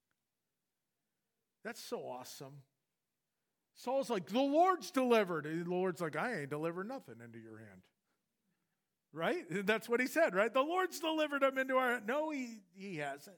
That's so awesome. Saul's like, the Lord's delivered. And the Lord's like, I ain't delivered nothing into your hand. Right? That's what he said, right? The Lord's delivered him into our hand. No, he hasn't.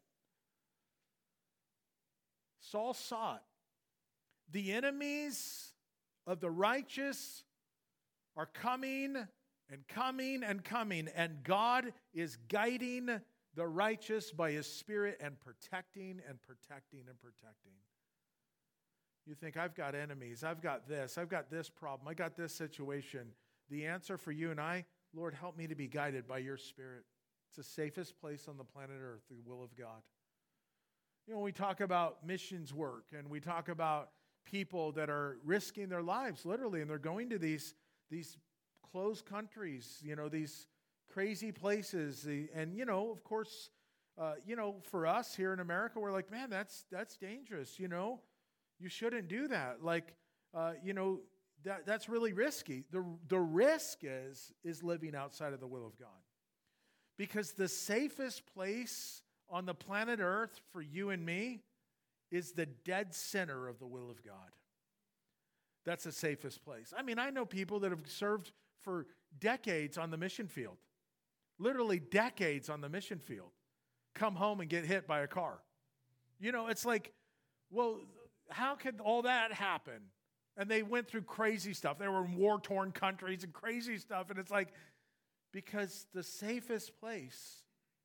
Saul sought. The enemies of the righteous are coming and coming and coming, and God is guiding the righteous by his Spirit and protecting and protecting and protecting. You think, I've got enemies, I've got this problem, I got this situation. The answer for you and I, Lord, help me to be guided by your Spirit. It's the safest place on the planet Earth, the will of God. You know, we talk about missions work, and we talk about people that are risking their lives, literally, and they're going to these closed countries, you know, these crazy places. And, you know, of course, for us here in America, we're like, man, that's dangerous, you know. You shouldn't do that. Like, that's really risky. The risk is living outside of the will of God. Because the safest place on the planet Earth for you and me is the dead center of the will of God. That's the safest place. I mean, I know people that have served for decades on the mission field. Literally decades on the mission field. Come home and get hit by a car. You know, it's like, well, how could all that happen? And they went through crazy stuff. They were in war-torn countries and crazy stuff. And it's like, because the safest place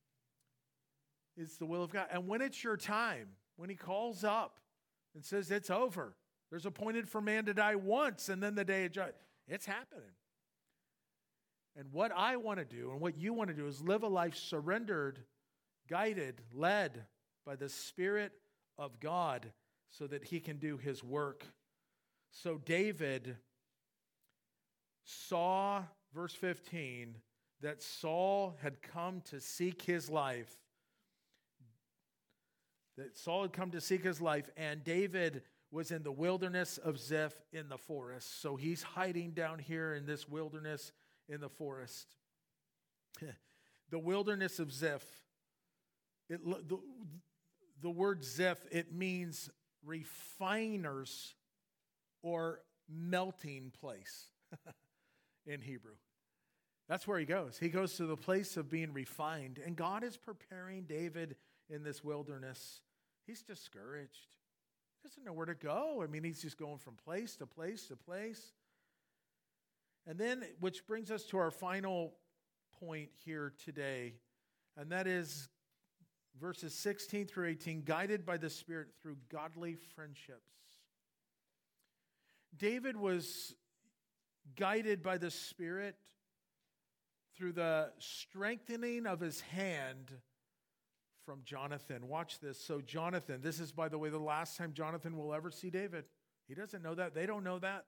is the will of God. And when it's your time, when he calls up and says it's over, there's appointed for man to die once and then the day of judgment. It's happening. And what I want to do and what you want to do is live a life surrendered, guided, led by the Spirit of God so that he can do his work. So David saw, verse 15, that Saul had come to seek his life. That Saul had come to seek his life, and David was in the wilderness of Ziph in the forest. So he's hiding down here in this wilderness in the forest. The wilderness of Ziph. The word Ziph, it means refiners or melting place in Hebrew. That's where he goes. He goes to the place of being refined. And God is preparing David in this wilderness. He's discouraged. He doesn't know where to go. I mean, he's just going from place to place to place. And then, which brings us to our final point here today, and that is verses 16 through 18, guided by the Spirit through godly friendships. David was guided by the Spirit through the strengthening of his hand from Jonathan. Watch this. So Jonathan, this is, by the way, the last time Jonathan will ever see David. He doesn't know that. They don't know that.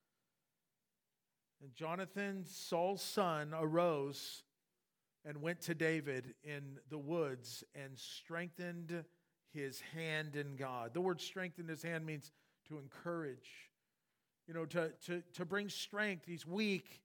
And Jonathan, Saul's son, arose and went to David in the woods and strengthened his hand in God. The word strengthen his hand means to encourage, to bring strength. He's weak.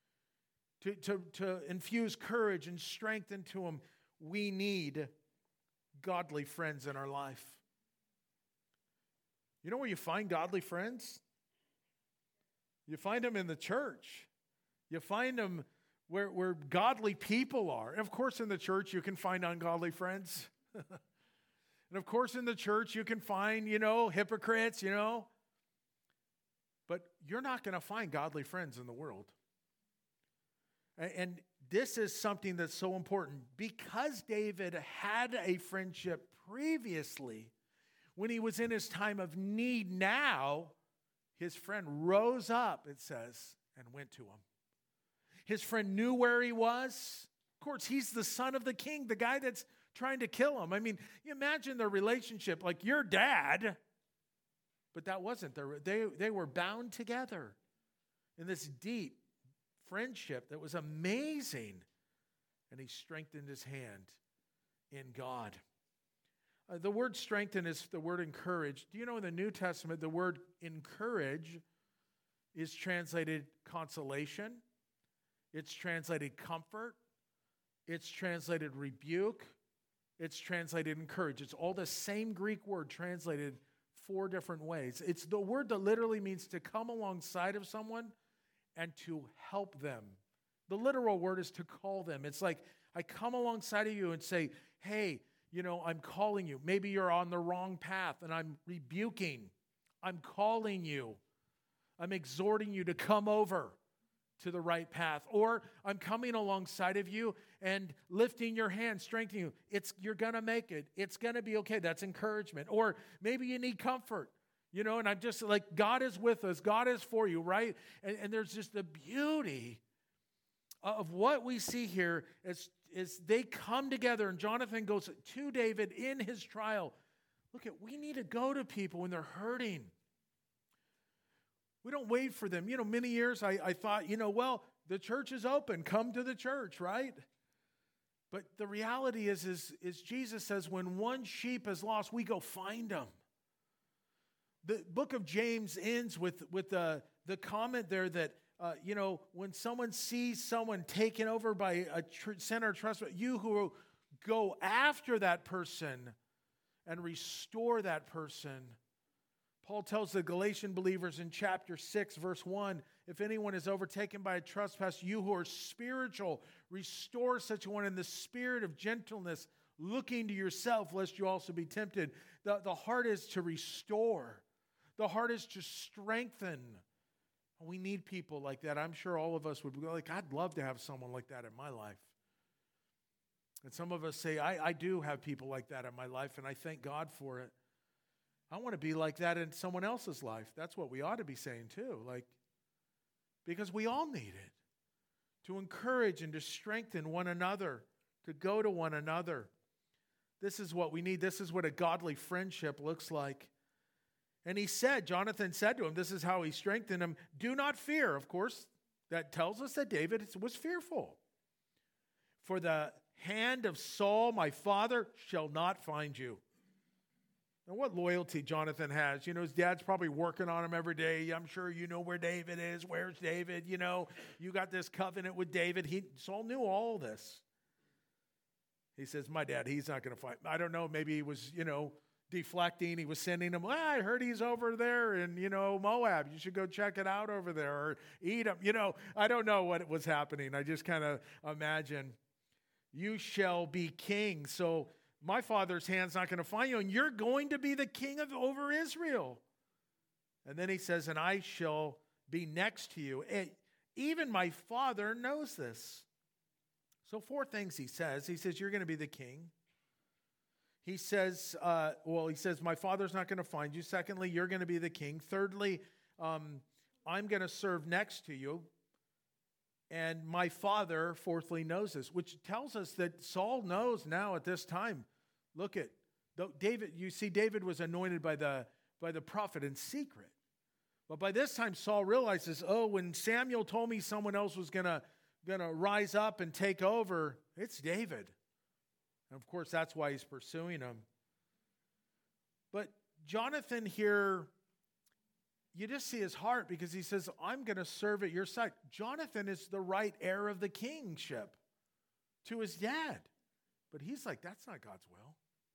To infuse courage and strength into him. We need godly friends in our life. You know where you find godly friends? You find them in the church. You find them where godly people are. And of course, in the church, you can find ungodly friends. And of course, in the church, you can find, hypocrites, But you're not going to find godly friends in the world. And this is something that's so important. Because David had a friendship previously, when he was in his time of need, now his friend rose up, it says, and went to him. His friend knew where he was. Of course, he's the son of the king, the guy that's trying to kill him. I mean, you imagine their relationship, like your dad, but that wasn't. They were bound together in this deep friendship that was amazing. And he strengthened his hand in God. The word strengthen is the word encourage. Do you know in the New Testament, the word encourage is translated consolation. It's translated comfort. It's translated rebuke. It's translated encourage. It's all the same Greek word translated 4 different ways. It's the word that literally means to come alongside of someone and to help them. The literal word is to call them. It's like I come alongside of you and say, hey, I'm calling you. Maybe you're on the wrong path and I'm rebuking. I'm calling you. I'm exhorting you to come over to the right path. Or I'm coming alongside of you and lifting your hand, strengthening you. You're going to make it. It's going to be okay. That's encouragement. Or maybe you need comfort, and I'm just like, God is with us. God is for you, right? And there's just the beauty of what we see here is they come together and Jonathan goes to David in his trial. Look, we need to go to people when they're hurting. We don't wait for them. Many years I thought, well, the church is open. Come to the church, right? But the reality is Jesus says when one sheep is lost, we go find them. The book of James ends with the comment there that, when someone sees someone taken over by a sinner, trust you who go after that person and restore that person. Paul tells the Galatian believers in chapter 6, verse 1, if anyone is overtaken by a trespass, you who are spiritual, restore such a one in the spirit of gentleness, looking to yourself, lest you also be tempted. The heart is to restore. The heart is to strengthen. We need people like that. I'm sure all of us would be like, I'd love to have someone like that in my life. And some of us say, I do have people like that in my life, and I thank God for it. I want to be like that in someone else's life. That's what we ought to be saying too. Because we all need it. To encourage and to strengthen one another. To go to one another. This is what we need. This is what a godly friendship looks like. And Jonathan said to him, this is how he strengthened him, do not fear. Of course, that tells us that David was fearful. For the hand of Saul, my father, shall not find you. And what loyalty Jonathan has. His dad's probably working on him every day. I'm sure you know where David is. Where's David? You got this covenant with David. Saul knew all this. He says, my dad, he's not going to fight. I don't know. Maybe he was, deflecting. He was sending him, I heard he's over there in, Moab. You should go check it out over there or eat him. I don't know what was happening. I just kind of imagine. You shall be king. So my father's hand's not going to find you, and you're going to be the king over Israel. And then he says, and I shall be next to you. Even my father knows this. So 4 things he says. He says, you're going to be the king. He says, my father's not going to find you. Secondly, you're going to be the king. Thirdly, I'm going to serve next to you. And my father, fourthly, knows this, which tells us that Saul knows now at this time. Look at David. You see, David was anointed by the prophet in secret. But by this time, Saul realizes, when Samuel told me someone else was gonna rise up and take over, it's David. And of course, that's why he's pursuing him. But Jonathan here, you just see his heart because he says, I'm going to serve at your side. Jonathan is the right heir of the kingship to his dad. But he's like, that's not God's will.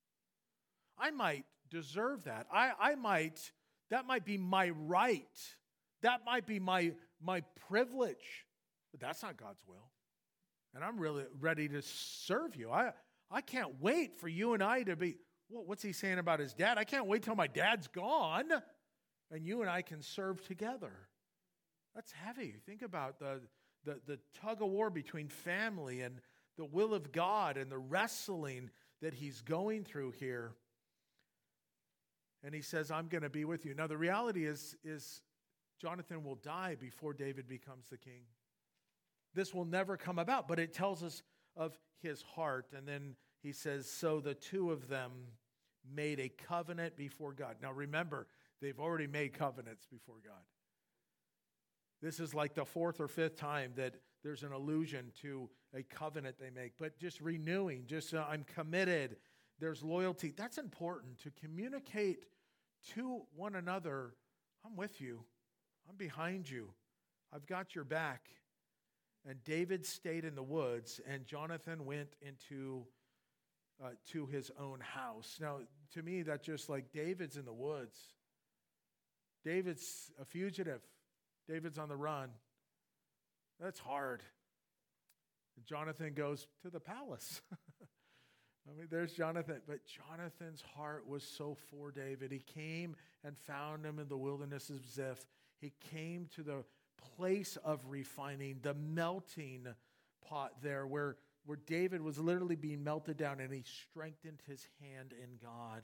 I might deserve that. That might be my right. That might be my privilege. But that's not God's will. And I'm really ready to serve you. I can't wait for you and I to be, what's he saying about his dad? I can't wait till my dad's gone and you and I can serve together. That's heavy. Think about the tug of war between family and the will of God and the wrestling that he's going through here. And he says, I'm going to be with you. Now, the reality is Jonathan will die before David becomes the king. This will never come about, but it tells us of his heart. And then he says, so the two of them made a covenant before God. Now, remember, they've already made covenants before God. This is like the fourth or fifth time that there's an allusion to a covenant they make. But just renewing, I'm committed. There's loyalty. That's important to communicate to one another. I'm with you. I'm behind you. I've got your back. And David stayed in the woods, and Jonathan went into to his own house. Now, to me, that's just like David's in the woods. David's a fugitive. David's on the run. That's hard. And Jonathan goes to the palace. I mean, there's Jonathan. But Jonathan's heart was so for David. He came and found him in the wilderness of Ziph. He came to the place of refining, the melting pot there where David was literally being melted down, and he strengthened his hand in God.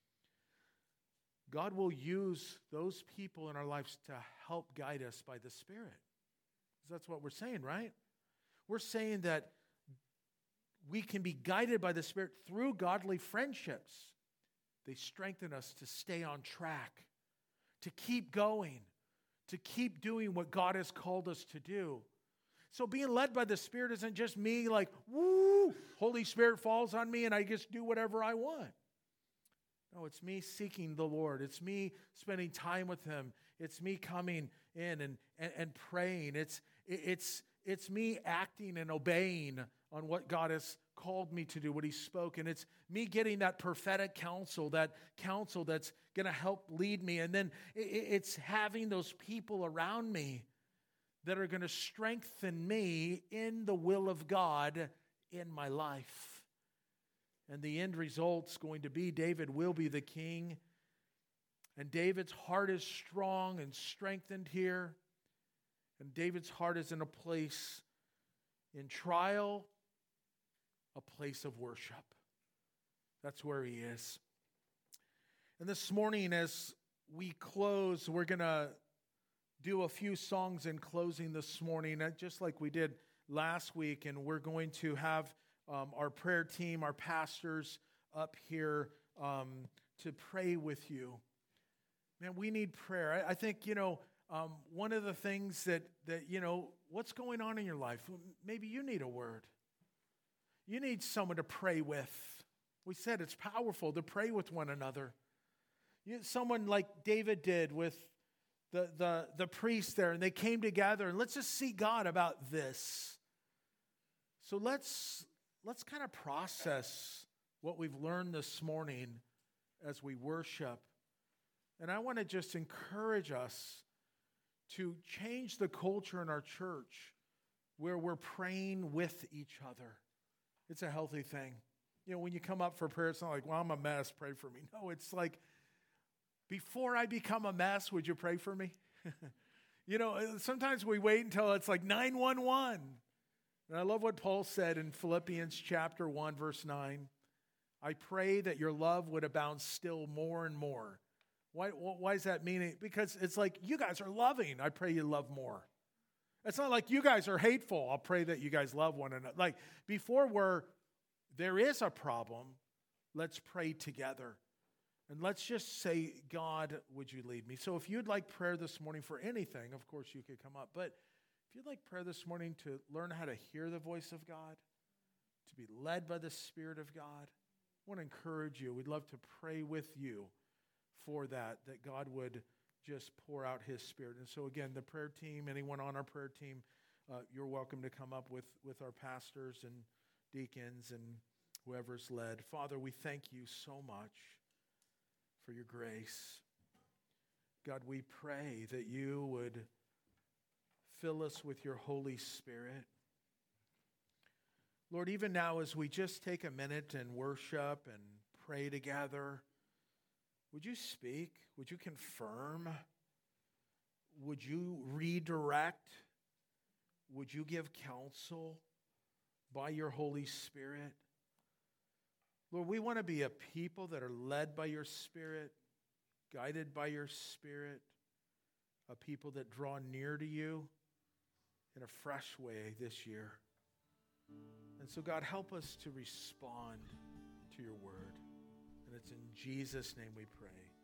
God will use those people in our lives to help guide us by the Spirit. That's what we're saying, right? We're saying that we can be guided by the Spirit through godly friendships. They strengthen us to stay on track, to keep going, to keep doing what God has called us to do. So being led by the Spirit isn't just me like, woo, Holy Spirit falls on me and I just do whatever I want. No, it's me seeking the Lord. It's me spending time with Him. It's me coming in and praying. It's me acting and obeying on what God has called me to do, what He spoke. And it's me getting that prophetic counsel that's going to help lead me. And then it's having those people around me that are going to strengthen me in the will of God in my life. And the end result's going to be David will be the king. And David's heart is strong and strengthened here. And David's heart is in a place in trial, a place of worship. That's where he is. And this morning, as we close, we're going to do a few songs in closing this morning, just like we did last week. And we're going to have our prayer team, our pastors up here to pray with you. Man, we need prayer. I think, one of the things that what's going on in your life, maybe you need a word. You need someone to pray with. We said it's powerful to pray with one another. Someone like David did with the priest there, and they came together, and let's just seek God about this. So let's kind of process what we've learned this morning as we worship. And I want to just encourage us to change the culture in our church where we're praying with each other. It's a healthy thing. When you come up for prayer, it's not like, well, I'm a mess, pray for me. No, it's like, before I become a mess, would you pray for me? Sometimes we wait until it's like 911. And I love what Paul said in Philippians chapter 1, verse 9. I pray that your love would abound still more and more. Why does that mean? Because it's like, you guys are loving. I pray you love more. It's not like you guys are hateful. I'll pray that you guys love one another. Like, before there is a problem, let's pray together. And let's just say, God, would you lead me? So if you'd like prayer this morning for anything, of course you could come up. But if you'd like prayer this morning to learn how to hear the voice of God, to be led by the Spirit of God, I want to encourage you. We'd love to pray with you for that God would just pour out His Spirit. And so again, the prayer team, anyone on our prayer team, you're welcome to come up with our pastors and deacons and whoever's led. Father, we thank you so much for your grace. God, we pray that you would fill us with your Holy Spirit. Lord, even now as we just take a minute and worship and pray together, would you speak? Would you confirm? Would you redirect? would you give counsel by your Holy Spirit? Lord, we want to be a people that are led by your Spirit, guided by your Spirit, a people that draw near to you in a fresh way this year. And so, God, help us to respond to your word. And it's in Jesus' name we pray.